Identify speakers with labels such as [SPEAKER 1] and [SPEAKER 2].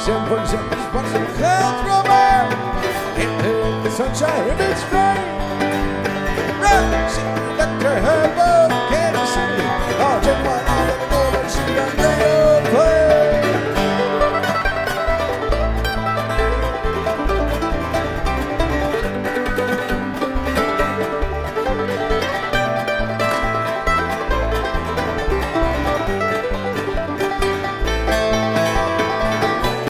[SPEAKER 1] 47, spots of clouds roll by. Can't help the sunshine in its rain. Round,